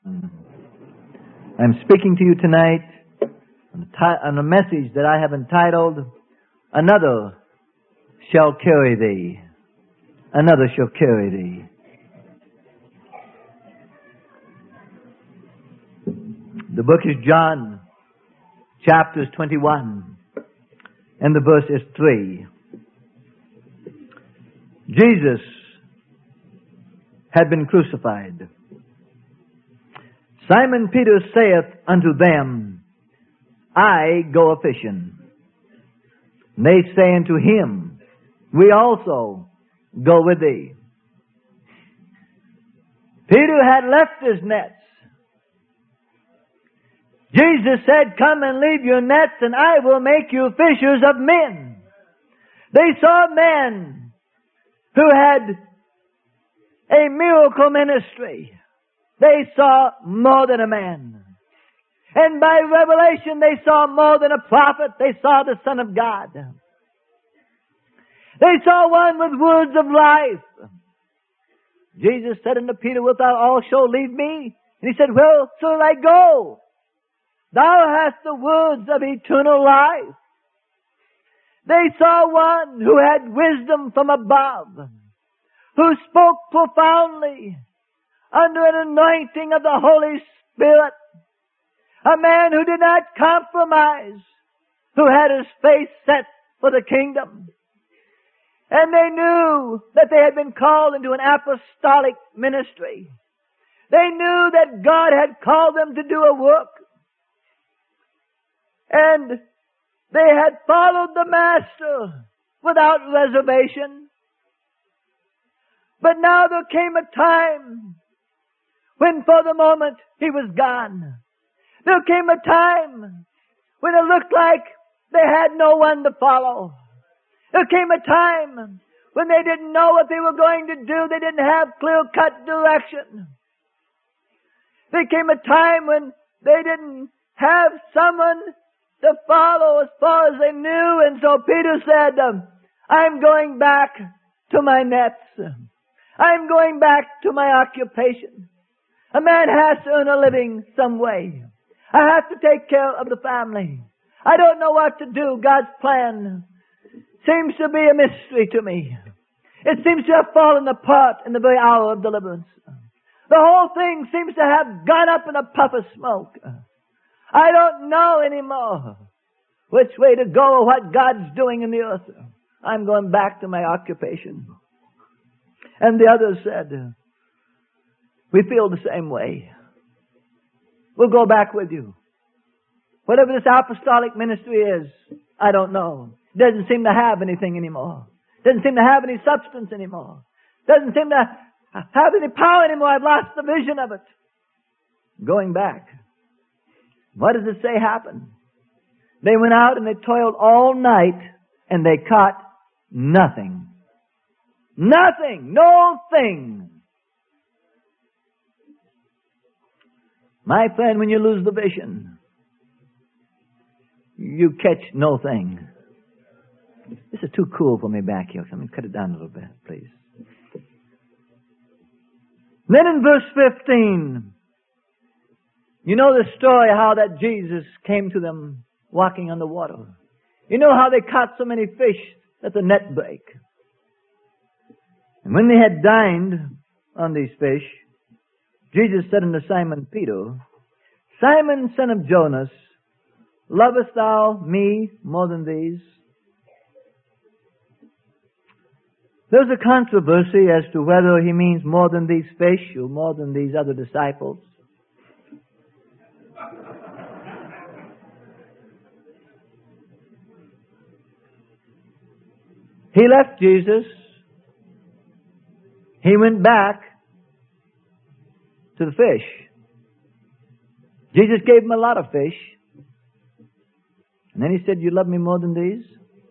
I'm speaking to you tonight on a message that I have entitled, Another Shall Carry Thee. Another shall carry thee. The book is John, chapters 21, and the verse is 3. Jesus had been crucified. Simon Peter saith unto them, I go a-fishing. And they say unto him, we also go with thee. Peter had left his nets. Jesus said, come and leave your nets and I will make you fishers of men. They saw men who had a miracle ministry. They saw more than a man. And by revelation they saw more than a prophet. They saw the Son of God. They saw one with words of life. Jesus said unto Peter, wilt thou also leave me? And he said, well, shall I go? Thou hast the words of eternal life. They saw one who had wisdom from above, who spoke profoundly under an anointing of the Holy Spirit. A man who did not compromise, who had his face set for the kingdom. And they knew that they had been called into an apostolic ministry. They knew that God had called them to do a work. And they had followed the Master without reservation. But now there came a time when for the moment he was gone. There came a time when it looked like they had no one to follow. There came a time when they didn't know what they were going to do. They didn't have clear-cut direction. There came a time when they didn't have someone to follow as far as they knew. And so Peter said, I'm going back to my nets. I'm going back to my occupation. A man has to earn a living some way. I have to take care of the family. I don't know what to do. God's plan seems to be a mystery to me. It seems to have fallen apart in the very hour of deliverance. The whole thing seems to have gone up in a puff of smoke. I don't know anymore which way to go or what God's doing in the earth. I'm going back to my occupation. And the others said, we feel the same way. We'll go back with you. Whatever this apostolic ministry is, I don't know. It doesn't seem to have anything anymore. It doesn't seem to have any substance anymore. It doesn't seem to have any power anymore. I've lost the vision of it. Going back. What does it say happened? They went out and they toiled all night and they caught nothing. Nothing. No thing. My friend, when you lose the vision, you catch no thing. This is too cool for me back here. So I'm going to cut it down a little bit, please. Then in verse 15, you know the story how that Jesus came to them walking on the water. You know how they caught so many fish that the net break. And when they had dined on these fish, Jesus said unto Simon Peter, Simon, son of Jonas, lovest thou me more than these? There's a controversy as to whether he means more than these fish or more than these other disciples. He left Jesus. He went back to the fish. Jesus gave him a lot of fish. And then he said, you love me more than these?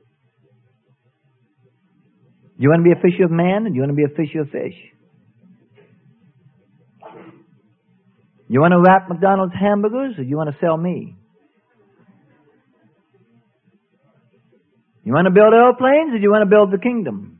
You want to be a fisher of man, and you want to be a fisher of fish? You want to wrap McDonald's hamburgers, or you want to sell me? You want to build airplanes, or do you want to build the kingdom?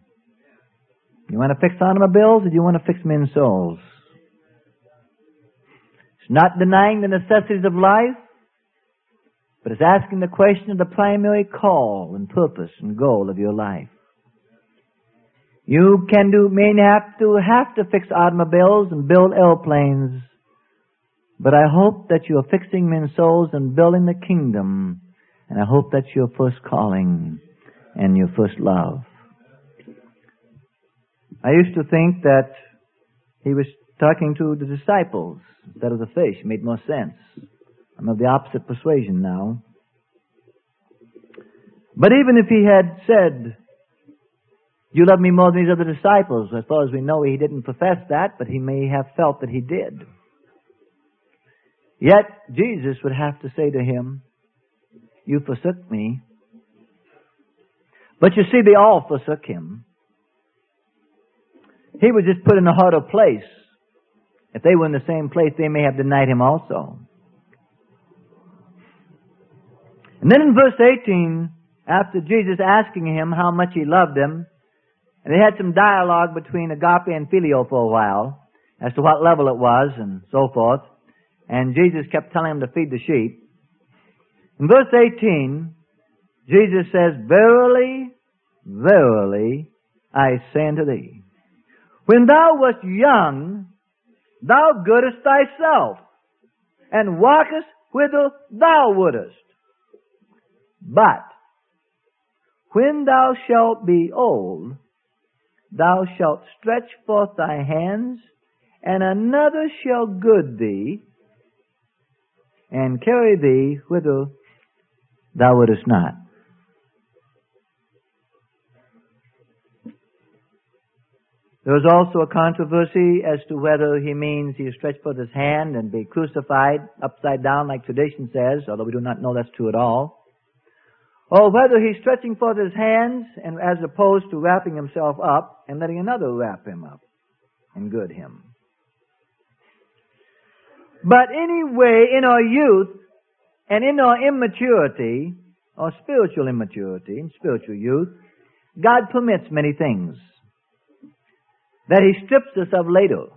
You want to fix automobiles, or do you want to fix men's souls? It's not denying the necessities of life, but it's asking the question of the primary call and purpose and goal of your life. You may have to fix automobiles and build airplanes, but I hope that you are fixing men's souls and building the kingdom, and I hope that's your first calling and your first love. I used to think that he was talking to the disciples instead of the fish. It made more sense. I'm of the opposite persuasion now. But even if he had said, "You love me more than these other disciples," as far as we know, he didn't profess that, but he may have felt that he did. Yet, Jesus would have to say to him, "You forsook me." But you see, they all forsook him. He was just put in a harder place. If they were in the same place, they may have denied him also. And then in verse 18, after Jesus asking him how much he loved him, and they had some dialogue between agape and phileo for a while, as to what level it was and so forth, and Jesus kept telling him to feed the sheep. In verse 18, Jesus says, "Verily, verily, I say unto thee, when thou wast young, thou girdest thyself, and walkest whither thou wouldest. But when thou shalt be old, thou shalt stretch forth thy hands, and another shall gird thee, and carry thee whither thou wouldest not." There was also a controversy as to whether he means he stretched forth his hand and be crucified upside down like tradition says, although we do not know that's true at all, or whether he's stretching forth his hands and as opposed to wrapping himself up and letting another wrap him up and gird him. But anyway, in our youth and in our immaturity, or spiritual immaturity and spiritual youth, God permits many things that He strips us of later.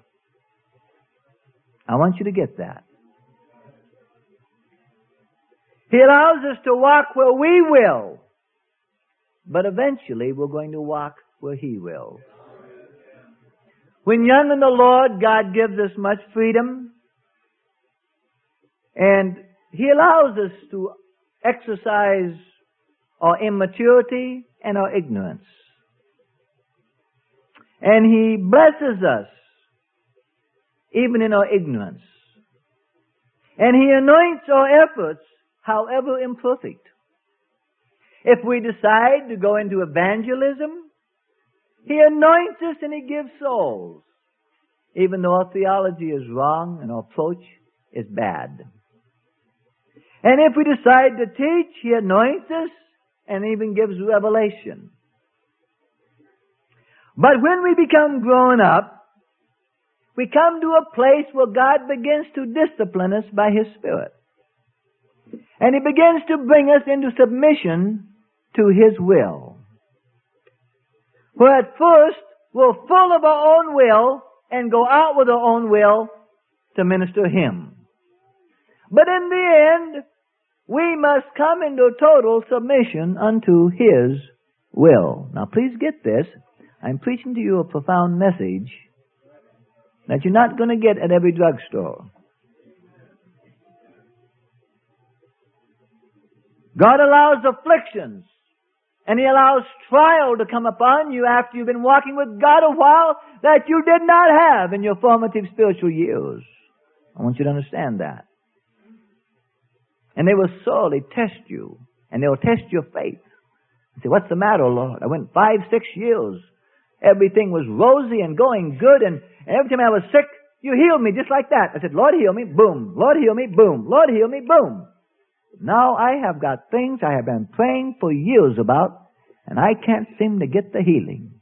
I want you to get that. He allows us to walk where we will, but eventually we're going to walk where He will. When young in the Lord, God gives us much freedom, and He allows us to exercise our immaturity and our ignorance. And He blesses us even in our ignorance. And He anoints our efforts, however imperfect. If we decide to go into evangelism, He anoints us and He gives souls, even though our theology is wrong and our approach is bad. And if we decide to teach, He anoints us and even gives revelation. But when we become grown up, we come to a place where God begins to discipline us by His Spirit. And He begins to bring us into submission to His will. Where at first we're full of our own will and go out with our own will to minister Him. But in the end, we must come into total submission unto His will. Now please get this. I'm preaching to you a profound message that you're not going to get at every drugstore. God allows afflictions, and He allows trial to come upon you after you've been walking with God a while that you did not have in your formative spiritual years. I want you to understand that. And they will sorely test you, and they will test your faith. You say, "What's the matter, Lord? I went 5-6 years. Everything was rosy and going good, and every time I was sick, You healed me just like that." I said, "Lord, heal me." Boom. "Lord, heal me." Boom. "Lord, heal me." Boom. Now I have got things I have been praying for years about, and I can't seem to get the healing.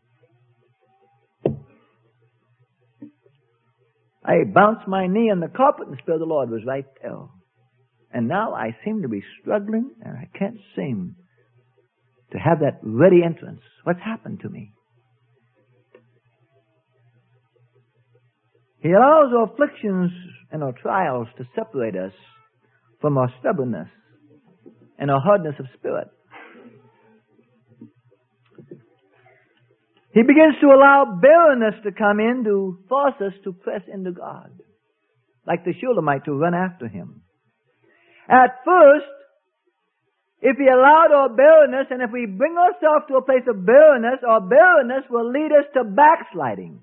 I bounced my knee on the carpet and the Spirit of the Lord was right there. And now I seem to be struggling, and I can't seem to have that ready entrance. What's happened to me? He allows our afflictions and our trials to separate us from our stubbornness and our hardness of spirit. He begins to allow barrenness to come in to force us to press into God, like the Shulamite to run after Him. At first, if He allowed our barrenness, and if we bring ourselves to a place of barrenness, our barrenness will lead us to backsliding.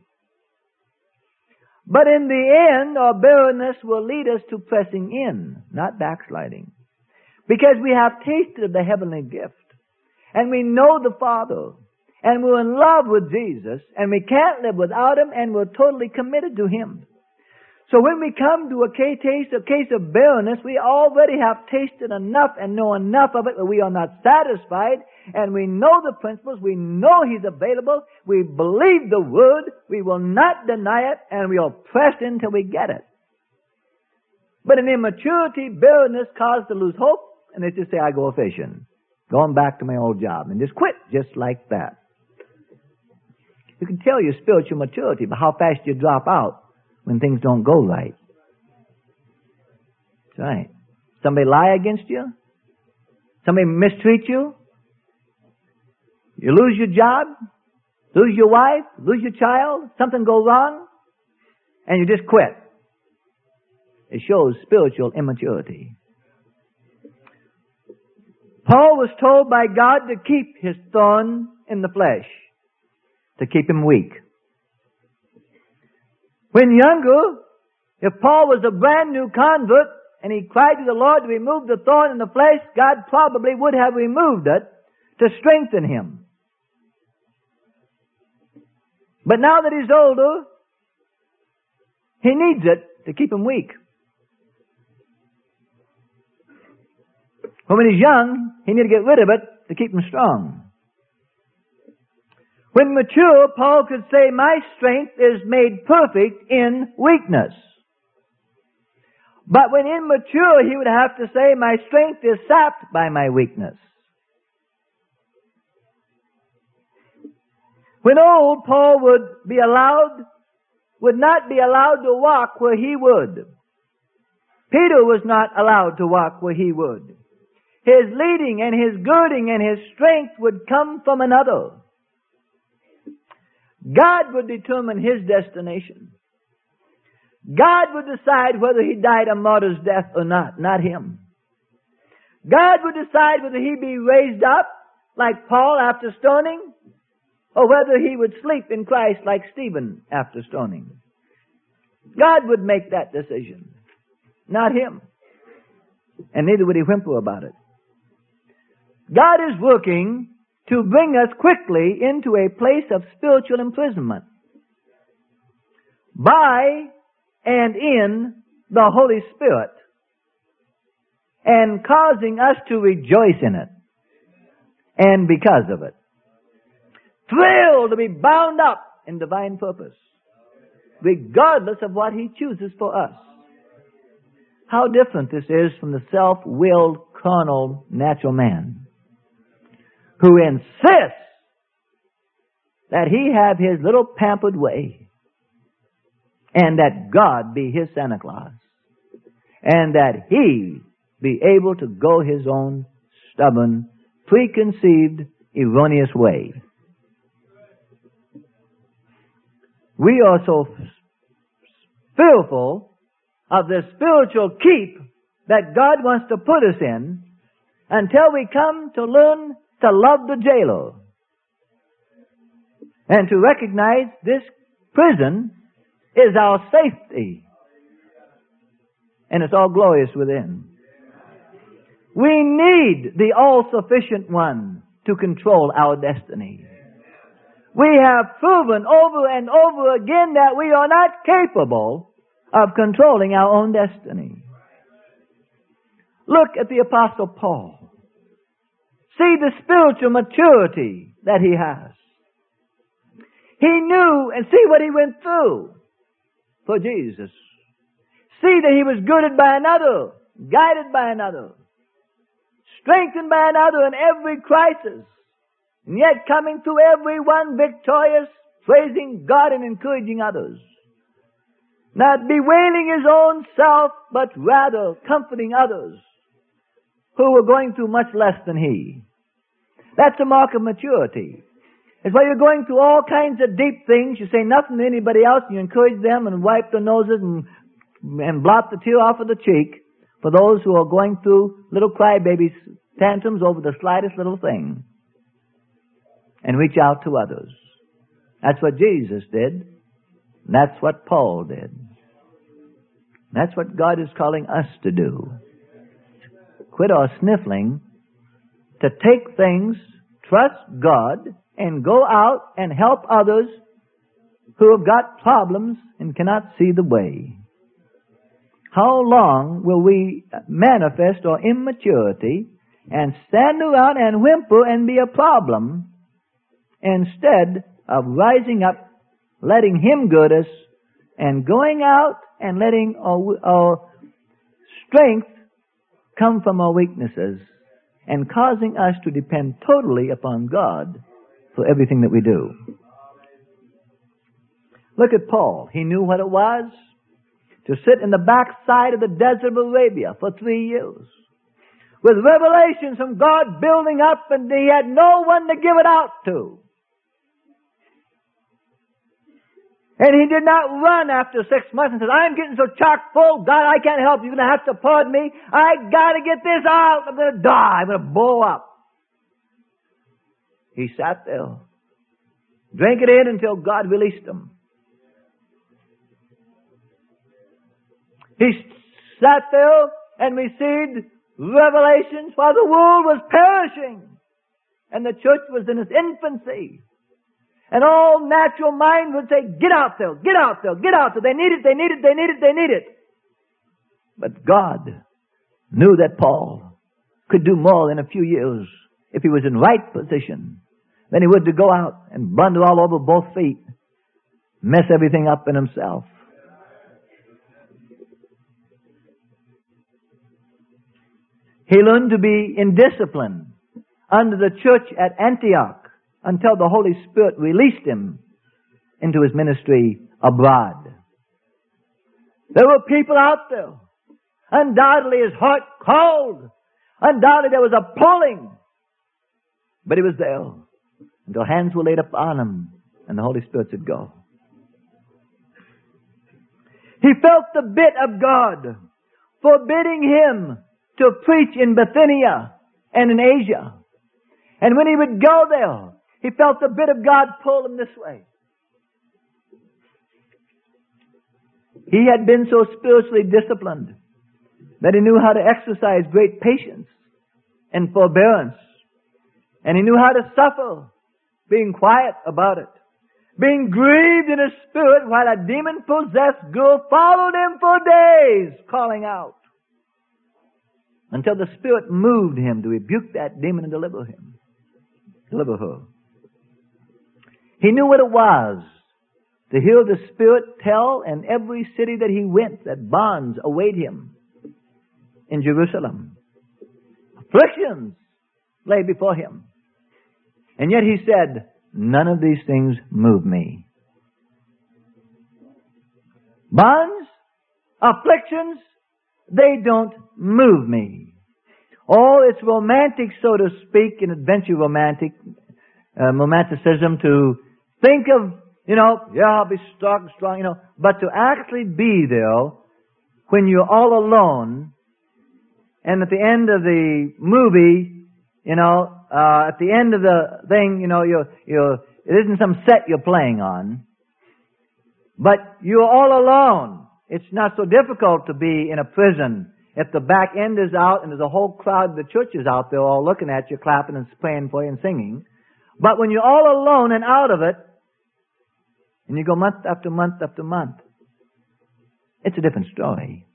But in the end, our barrenness will lead us to pressing in, not backsliding. Because we have tasted of the heavenly gift, and we know the Father, and we're in love with Jesus, and we can't live without Him, and we're totally committed to Him. So when we come to a case of barrenness, we already have tasted enough and know enough of it that we are not satisfied, and we know the principles, we know He's available, we believe the Word, we will not deny it, and we'll press in till we get it. But in immaturity, barrenness causes to lose hope, and they just say, I go fishing, going back to my old job, and just quit just like that. You can tell your spiritual maturity by how fast you drop out when things don't go right. That's right. Somebody lie against you? Somebody mistreat you? You lose your job? Lose your wife? Lose your child? Something goes wrong? And you just quit. It shows spiritual immaturity. Paul was told by God to keep his thorn in the flesh, to keep him weak. When younger, if Paul was a brand new convert and he cried to the Lord to remove the thorn in the flesh, God probably would have removed it to strengthen him. But now that he's older, he needs it to keep him weak. When he's young, he needs to get rid of it to keep him strong. When mature, Paul could say, my strength is made perfect in weakness. But when immature, he would have to say, my strength is sapped by my weakness. When old, Paul would not be allowed to walk where he would. Peter was not allowed to walk where he would. His leading and his girding and his strength would come from another. God would determine his destination. God would decide whether he died a martyr's death or not him. God would decide whether he be raised up like Paul after stoning, or whether he would sleep in Christ like Stephen after stoning. God would make that decision, not him. And neither would he whimper about it. God is working to bring us quickly into a place of spiritual imprisonment by and in the Holy Spirit, and causing us to rejoice in it and because of it. Thrilled to be bound up in divine purpose, regardless of what He chooses for us. How different this is from the self-willed, carnal, natural man who insists that he have his little pampered way and that God be his Santa Claus and that he be able to go his own stubborn, preconceived, erroneous way. We are so fearful of the spiritual keep that God wants to put us in until we come to learn to love the jailer and to recognize this prison is our safety and it's all glorious within. We need the all-sufficient one to control our destiny. We have proven over and over again that we are not capable of controlling our own destiny. Look at the Apostle Paul. See the spiritual maturity that he has. He knew and see what he went through for Jesus. See that he was girded by another, guided by another, strengthened by another in every crisis, and yet coming through every one victorious, praising God and encouraging others. not bewailing his own self, but rather comforting others who were going through much less than he. That's a mark of maturity. It's why you're going through all kinds of deep things. You say nothing to anybody else, and you encourage them and wipe their noses and blot the tear off of the cheek for those who are going through little crybaby tantrums over the slightest little thing. And reach out to others. That's what Jesus did. And that's what Paul did. That's what God is calling us to do. Quit our sniffling, to take things, trust God, and go out and help others who have got problems and cannot see the way. How long will we manifest our immaturity and stand around and whimper and be a problem instead of rising up, letting Him good us, and going out and letting our strength come from our weaknesses and causing us to depend totally upon God for everything that we do? Look at Paul. He knew what it was to sit in the backside of the desert of Arabia for 3 years with revelations from God building up, and he had no one to give it out to. And he did not run after 6 months and said, I'm getting so chock full, God, I can't help you. You're going to have to pardon me. I got to get this out. I'm going to die. I'm going to blow up. He sat there, drank it in until God released him. He sat there and received revelations while the world was perishing and the church was in its infancy. And all natural mind would say, get out there, get out there, get out there. They need it, they need it, they need it, they need it. But God knew that Paul could do more in a few years if he was in right position than he would to go out and blunder all over both feet, mess everything up in himself. He learned to be in discipline under the church at Antioch until the Holy Spirit released him into his ministry abroad. There were people out there. Undoubtedly his heart called. Undoubtedly there was a pulling. But he was there until hands were laid upon him and the Holy Spirit said, go. He felt the bit of God forbidding him to preach in Bithynia and in Asia. And when he would go there, he felt the bit of God pull him this way. He had been so spiritually disciplined that he knew how to exercise great patience and forbearance. And he knew how to suffer, being quiet about it. Being grieved in his spirit while a demon-possessed girl followed him for days, calling out. Until the Spirit moved him to rebuke that demon and deliver her. He knew what it was to hear the Spirit tell in every city that he went that bonds await him in Jerusalem. Afflictions lay before him. And yet he said, none of these things move me. Bonds, afflictions, they don't move me. Oh, it's romantic, so to speak, in adventure romanticism to think of, I'll be strong, but to actually be there when you're all alone and at the end of the movie, at the end of the thing, it isn't some set you're playing on, but you're all alone. It's not so difficult to be in a prison if the back end is out and there's a whole crowd of the churches out there all looking at you, clapping and praying for you and singing. But when you're all alone and out of it, and you go month after month after month, it's a different story.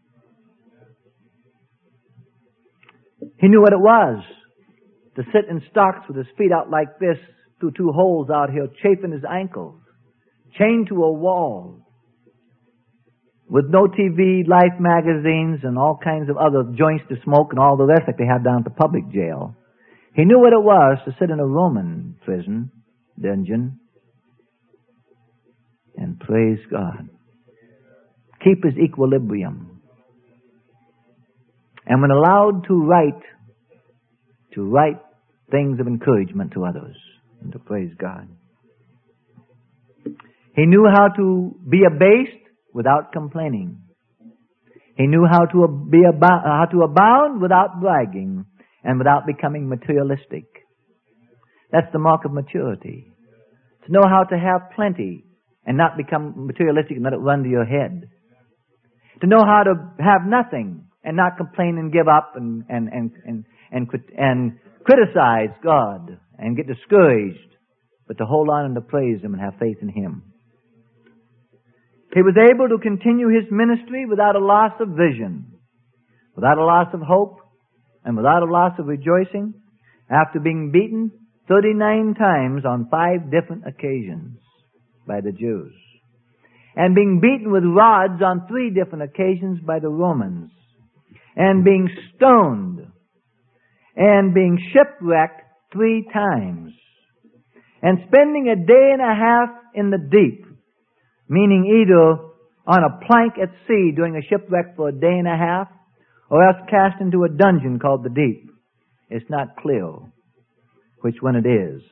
He knew what it was to sit in stocks with his feet out like this through 2 holes out here, chafing his ankles, chained to a wall, with no TV, Life magazines, and all kinds of other joints to smoke and all the rest like they have down at the public jail. He knew what it was to sit in a Roman prison, dungeon, and praise God. keep his equilibrium. And when allowed to write things of encouragement to others and to praise God. He knew how to be abased without complaining. He knew how to abound without bragging and without becoming materialistic. That's the mark of maturity. To know how to have plenty and not become materialistic and let it run to your head. To know how to have nothing and not complain and give up and criticize God and get discouraged, but to hold on and to praise Him and have faith in Him. He was able to continue his ministry without a loss of vision, without a loss of hope, and without a loss of rejoicing after being beaten 39 times on 5 different occasions by the Jews, and being beaten with rods on 3 different occasions by the Romans, and being stoned, and being shipwrecked 3 times, and spending a day and a half in the deep, meaning either on a plank at sea doing a shipwreck for a day and a half, or else cast into a dungeon called the deep. It's not clear which one it is.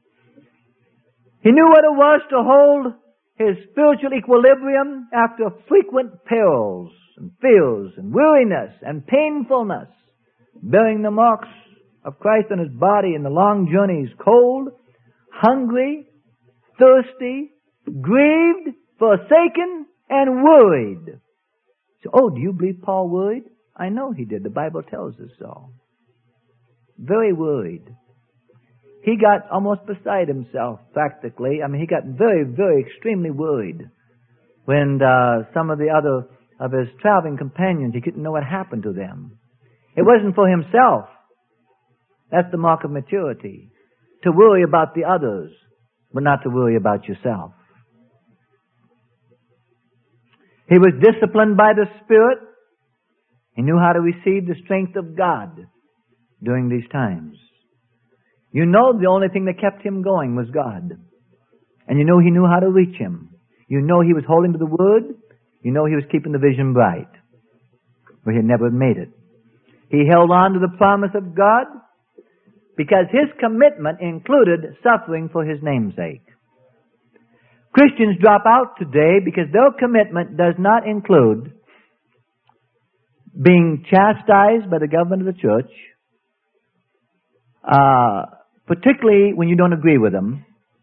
He knew what it was to hold his spiritual equilibrium after frequent perils and fears and weariness and painfulness, bearing the marks of Christ on his body in the long journeys, cold, hungry, thirsty, grieved, forsaken, and worried. So, do you believe Paul worried? I know he did. The Bible tells us so. Very worried. He got almost beside himself, practically. He got very, very extremely worried when some of the other of his traveling companions, he didn't know what happened to them. It wasn't for himself. That's the mark of maturity. To worry about the others, but not to worry about yourself. He was disciplined by the Spirit. He knew how to receive the strength of God during these times. You know the only thing that kept him going was God. And you know he knew how to reach Him. You know he was holding to the Word. You know he was keeping the vision bright, or he'd never made it. He held on to the promise of God because his commitment included suffering for His namesake. Christians drop out today because their commitment does not include being chastised by the government of the church, particularly when you don't agree with them,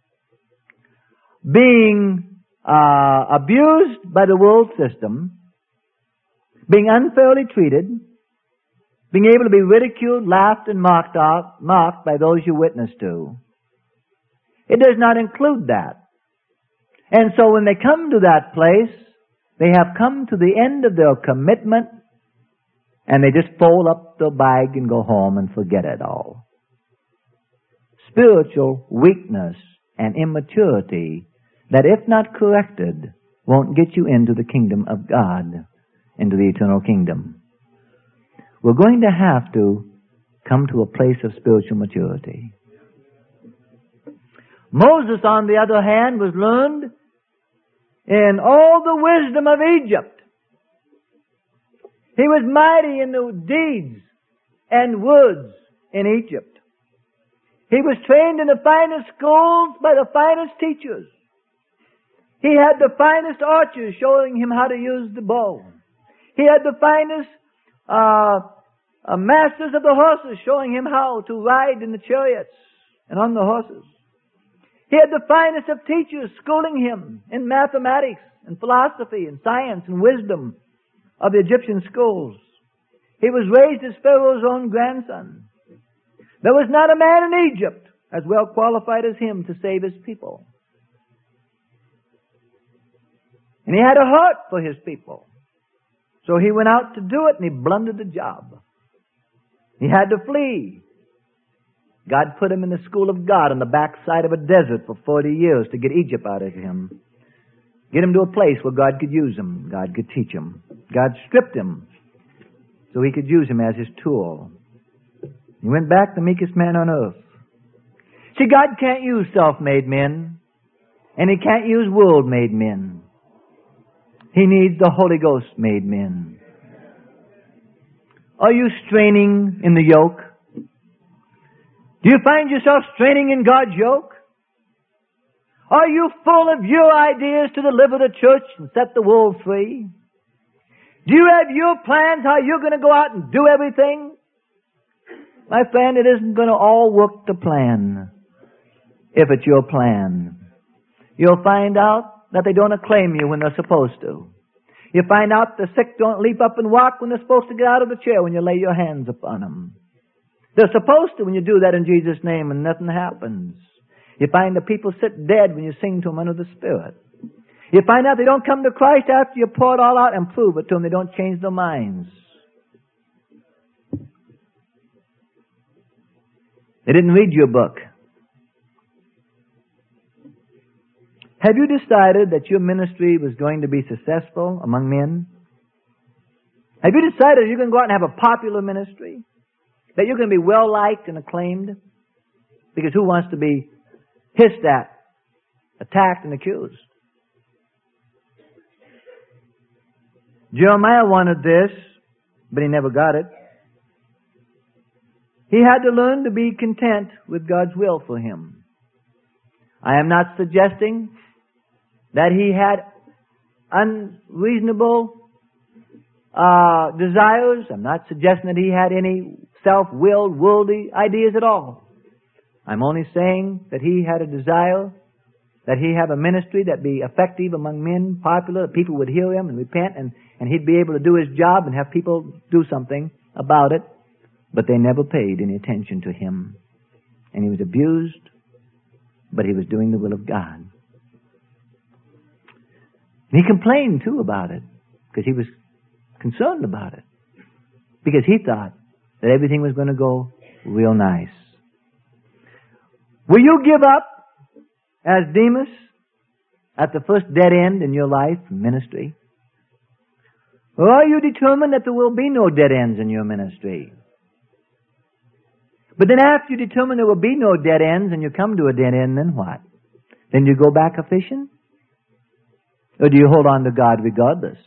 being abused by the world system, being unfairly treated, being able to be ridiculed, laughed, and mocked by those you witness to. It does not include that. And so when they come to that place, they have come to the end of their commitment, and they just fold up their bag and go home and forget it all. Spiritual weakness and immaturity that, if not corrected, won't get you into the kingdom of God, into the eternal kingdom. We're going to have to come to a place of spiritual maturity. Moses, on the other hand, was learned in all the wisdom of Egypt. He was mighty in the deeds and words in Egypt. He was trained in the finest schools by the finest teachers. He had the finest archers showing him how to use the bow. He had the finest masters of the horses showing him how to ride in the chariots and on the horses. He had the finest of teachers schooling him in mathematics and philosophy and science and wisdom of the Egyptian schools. He was raised as Pharaoh's own grandson. There was not a man in Egypt as well qualified as him to save his people. And he had a heart for his people. So he went out to do it, and he blundered the job. He had to flee. God put him in the school of God on the backside of a desert for 40 years to get Egypt out of him. Get him to a place where God could use him. God could teach him. God stripped him so He could use him as His tool. He went back the meekest man on earth. See, God can't use self-made men, and He can't use world-made men. He needs the Holy Ghost made men. Are you straining in the yoke? Do you find yourself straining in God's yoke? Are you full of your ideas to deliver the church and set the world free? Do you have your plans how you're going to go out and do everything? My friend, it isn't going to all work to plan if it's your plan. You'll find out that they don't acclaim you when they're supposed to. You find out the sick don't leap up and walk when they're supposed to get out of the chair when you lay your hands upon them. They're supposed to when you do that in Jesus' name, and nothing happens. You find the people sit dead when you sing to them under the Spirit. You find out they don't come to Christ after you pour it all out and prove it to them. They don't change their minds. They didn't read your book. Have you decided that your ministry was going to be successful among men? Have you decided you're going to go out and have a popular ministry? That you're going to be well-liked and acclaimed? Because who wants to be hissed at, attacked, and accused? Jeremiah wanted this, but he never got it. He had to learn to be content with God's will for him. I am not suggesting that he had unreasonable desires. I'm not suggesting that he had any self-willed, worldly ideas at all. I'm only saying that he had a desire that he have a ministry that be effective among men, popular, that people would hear him and repent, and he'd be able to do his job and have people do something about it. But they never paid any attention to him. And he was abused, but he was doing the will of God. And he complained too about it, because he was concerned about it. Because he thought that everything was going to go real nice. Will you give up as Demas at the first dead end in your life and ministry? Or are you determined that there will be no dead ends in your ministry? But then after you determine there will be no dead ends and you come to a dead end, then what? Then you go back a fishing? Or do you hold on to God regardless?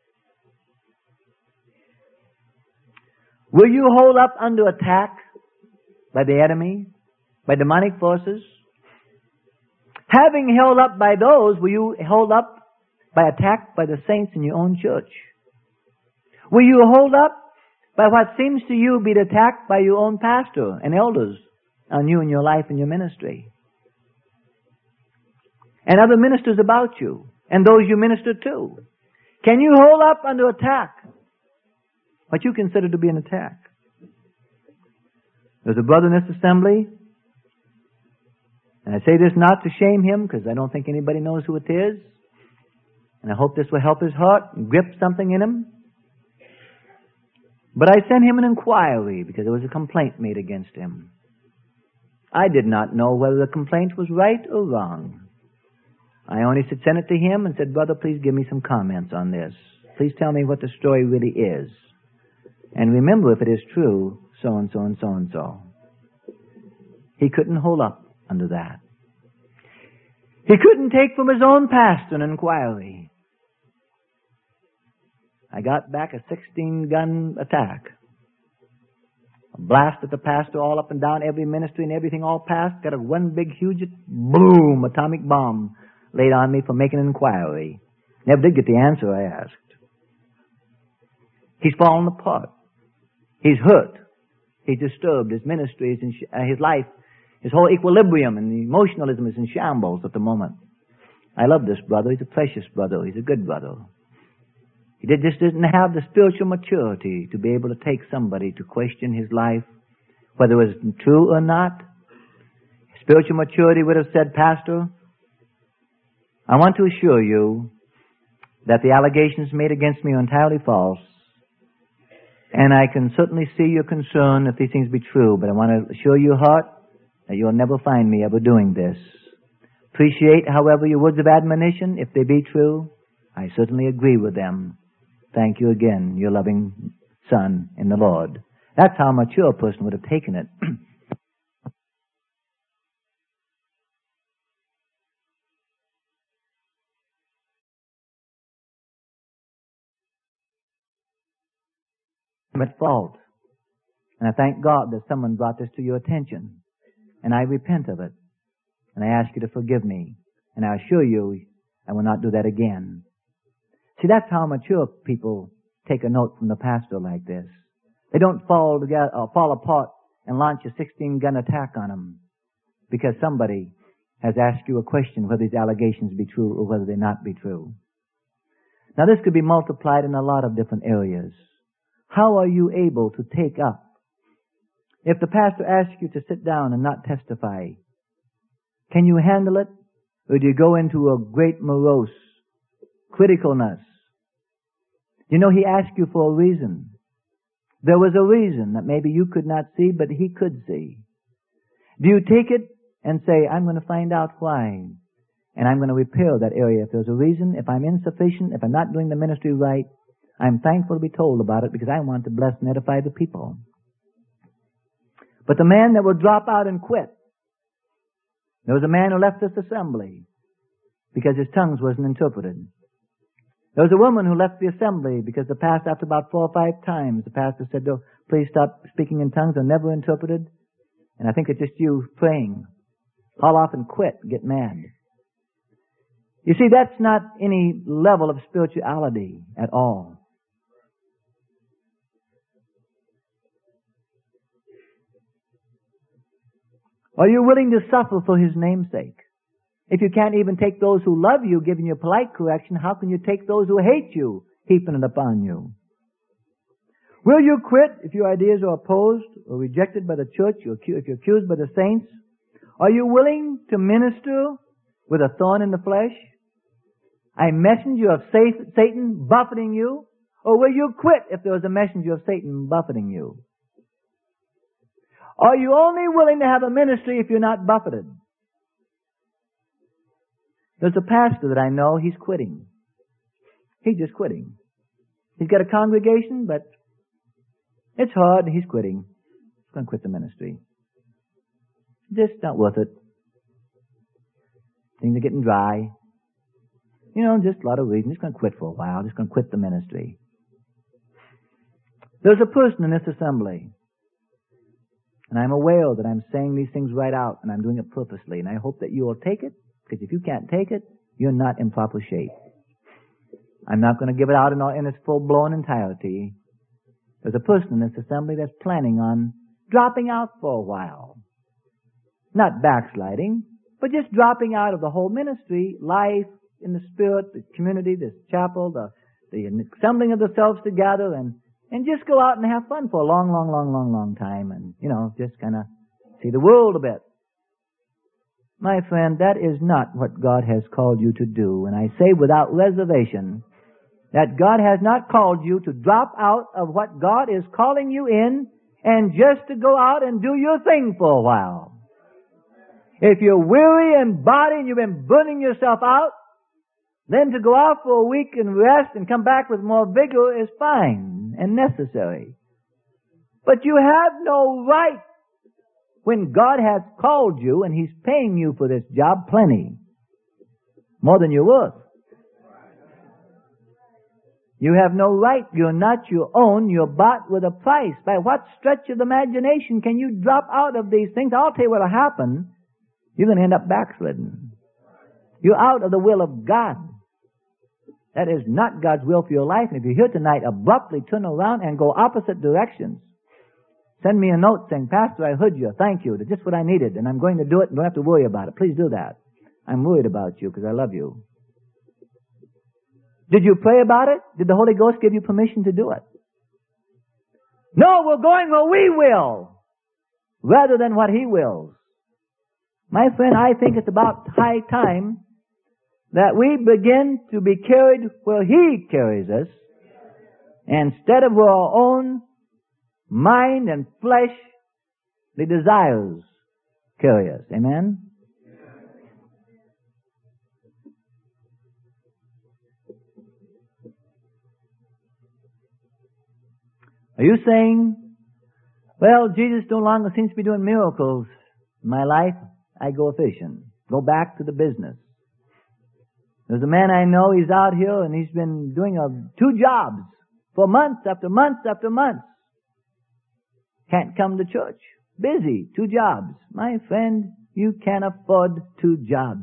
Will you hold up under attack by the enemy, by demonic forces? Having held up by those, will you hold up by attack by the saints in your own church? Will you hold up by what seems to you be attacked by your own pastor and elders on you and your life and your ministry? And other ministers about you, and those you minister to. Can you hold up under attack what you consider to be an attack? There's a brother in this assembly, and I say this not to shame him, because I don't think anybody knows who it is, and I hope this will help his heart and grip something in him. But I sent him an inquiry because there was a complaint made against him. I did not know whether the complaint was right or wrong. I only sent it to him and said, "Brother, please give me some comments on this. Please tell me what the story really is. And remember, if it is true, so and so and so and so." He couldn't hold up under that. He couldn't take from his own pastor an inquiry. I got back a 16-gun attack. A blast at the pastor all up and down, every ministry and everything all passed. Got a one big, huge, boom, atomic bomb laid on me for making an inquiry. Never did get the answer I asked. He's fallen apart. He's hurt. He's disturbed. His ministry is in his life, his whole equilibrium and emotionalism is in shambles at the moment. I love this brother. He's a precious brother. He's a good brother. He just didn't have the spiritual maturity to be able to take somebody to question his life, whether it was true or not. Spiritual maturity would have said, "Pastor, I want to assure you that the allegations made against me are entirely false, and I can certainly see your concern if these things be true, but I want to assure your heart that you'll never find me ever doing this. Appreciate, however, your words of admonition, if they be true. I certainly agree with them. Thank you again, your loving son in the Lord." That's how a mature person would have taken it. I'm at fault. And I thank God that someone brought this to your attention. And I repent of it. And I ask you to forgive me. And I assure you, I will not do that again. See, that's how mature people take a note from the pastor like this. They don't fall together or fall apart and launch a 16-gun attack on them because somebody has asked you a question whether these allegations be true or whether they not be true. Now, this could be multiplied in a lot of different areas. How are you able to take up? If the pastor asks you to sit down and not testify, can you handle it? Or do you go into a great morose, criticalness? You know, he asked you for a reason. There was a reason that maybe you could not see, but he could see. Do you take it and say, I'm going to find out why, and I'm going to repair that area if there's a reason, if I'm insufficient, if I'm not doing the ministry right, I'm thankful to be told about it because I want to bless and edify the people. But the man that will drop out and quit, there was a man who left this assembly because his tongues wasn't interpreted. There was a woman who left the assembly because the pastor, after about 4 or 5 times, the pastor said, oh, please stop speaking in tongues. They're never interpreted. And I think it's just you praying. Haul off and quit, get mad. You see, that's not any level of spirituality at all. Are you willing to suffer for His name's sake? If you can't even take those who love you giving you polite correction, how can you take those who hate you heaping it upon you? Will you quit if your ideas are opposed or rejected by the church, if you're accused by the saints? Are you willing to minister with a thorn in the flesh? A messenger of Satan buffeting you? Or will you quit if there was a messenger of Satan buffeting you? Are you only willing to have a ministry if you're not buffeted? There's a pastor that I know, he's quitting. He's just quitting. He's got a congregation, but it's hard, he's quitting. He's going to quit the ministry. Just not worth it. Things are getting dry. You know, just a lot of reasons. Just going to quit for a while. Just going to quit the ministry. There's a person in this assembly, and I'm aware that I'm saying these things right out, and I'm doing it purposely, and I hope that you will take it, because if you can't take it, you're not in proper shape. I'm not going to give it out in its full-blown entirety. There's a person in this assembly that's planning on dropping out for a while. Not backsliding, but just dropping out of the whole ministry, life in the spirit, the community, this chapel, the assembling of the selves together, and just go out and have fun for a long time and, you know, just kind of see the world a bit. My friend, that is not what God has called you to do. And I say without reservation that God has not called you to drop out of what God is calling you in and just to go out and do your thing for a while. If you're weary in body and you've been burning yourself out, then to go out for a week and rest and come back with more vigor is fine and necessary. But you have no right when God has called you and He's paying you for this job plenty, more than you're worth. You have no right. You're not your own. You're bought with a price. By what stretch of the imagination can you drop out of these things? I'll tell you what will happen. You're going to end up backslidden. You're out of the will of God. That is not God's will for your life. And if you're here tonight, abruptly turn around and go opposite directions. Send me a note saying, Pastor, I heard you. Thank you. That's just what I needed. And I'm going to do it and don't have to worry about it. Please do that. I'm worried about you because I love you. Did you pray about it? Did the Holy Ghost give you permission to do it? No, we're going where we will rather than what He wills. My friend, I think it's about high time that we begin to be carried where He carries us instead of where our own mind and flesh, the desires, carry us. Amen? Are you saying, well, Jesus no longer seems to be doing miracles in my life? I go fishing. Go back to the business. There's a man I know, he's out here and he's been doing 2 jobs for months after months after months. Can't come to church. Busy. 2 jobs. My friend, you can't afford 2 jobs.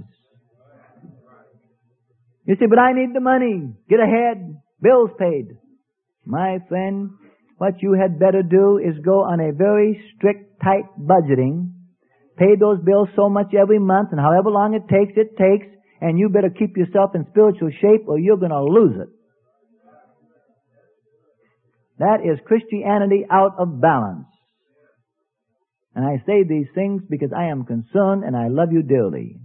You say, but I need the money. Get ahead. Bills paid. My friend, what you had better do is go on a very strict, tight budgeting. Pay those bills so much every month, and however long it takes, and you better keep yourself in spiritual shape or you're going to lose it. That is Christianity out of balance. And I say these things because I am concerned and I love you dearly.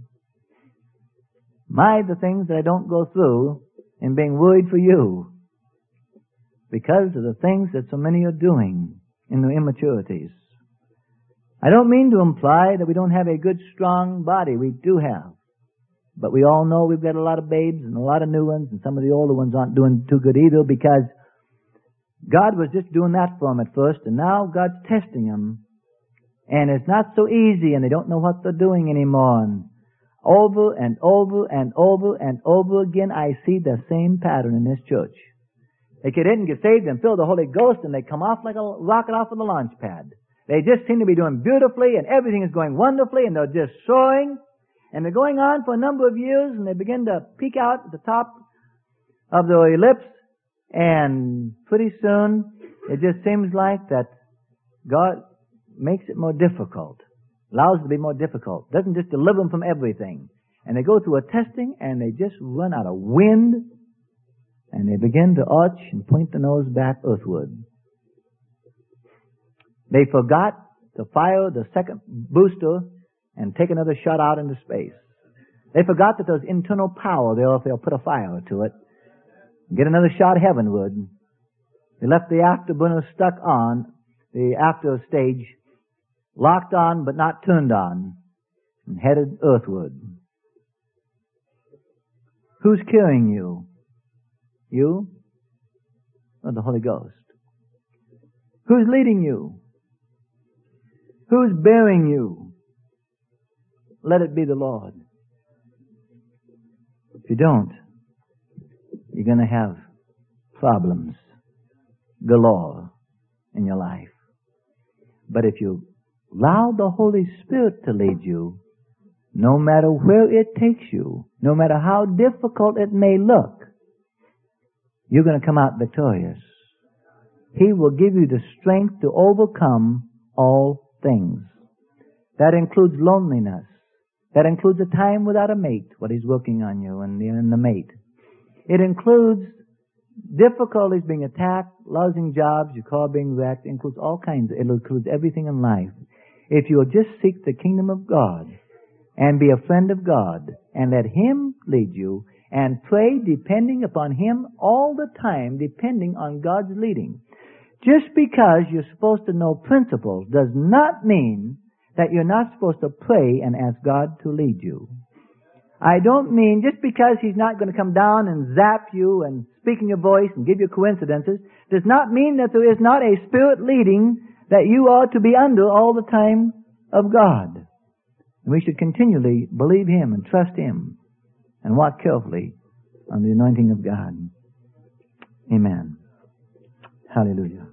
The things that I don't go through in being worried for you because of the things that so many are doing in their immaturities. I don't mean to imply that we don't have a good, strong body. We do have. But we all know we've got a lot of babes and a lot of new ones, and some of the older ones aren't doing too good either, because God was just doing that for them at first, and now God's testing them. And it's not so easy, and they don't know what they're doing anymore. And over and over and over and over again, I see the same pattern in this church. They get in, get saved, and fill the Holy Ghost, and they come off like a rocket off of the launch pad. They just seem to be doing beautifully, and everything is going wonderfully, and they're just soaring. And they're going on for a number of years, and they begin to peak out at the top of the ellipse, and pretty soon it just seems like that God makes it more difficult, allows it to be more difficult, doesn't just deliver them from everything. And they go through a testing, and they just run out of wind, and they begin to arch and point the nose back earthward. They forgot to fire the second booster and take another shot out into space. They forgot that there's internal power there if they'll put a fire to it. Get another shot heavenward. They left the afterburner stuck on, the after stage, locked on but not turned on, and headed earthward. Who's carrying you? You or the Holy Ghost? Who's leading you? Who's bearing you? Let it be the Lord. If you don't, you're going to have problems galore in your life. But if you allow the Holy Spirit to lead you, no matter where it takes you, no matter how difficult it may look, you're going to come out victorious. He will give you the strength to overcome all things. That includes loneliness. That includes a time without a mate, what He's working on you and the mate. It includes difficulties being attacked, losing jobs, your car being wrecked. It includes all kinds. It includes everything in life. If you'll just seek the kingdom of God and be a friend of God and let Him lead you and pray depending upon Him all the time, depending on God's leading. Just because you're supposed to know principles does not mean that you're not supposed to pray and ask God to lead you. I don't mean just because He's not going to come down and zap you and speak in your voice and give you coincidences, does not mean that there is not a spirit leading that you are to be under all the time of God. And we should continually believe Him and trust Him and walk carefully on the anointing of God. Amen. Hallelujah.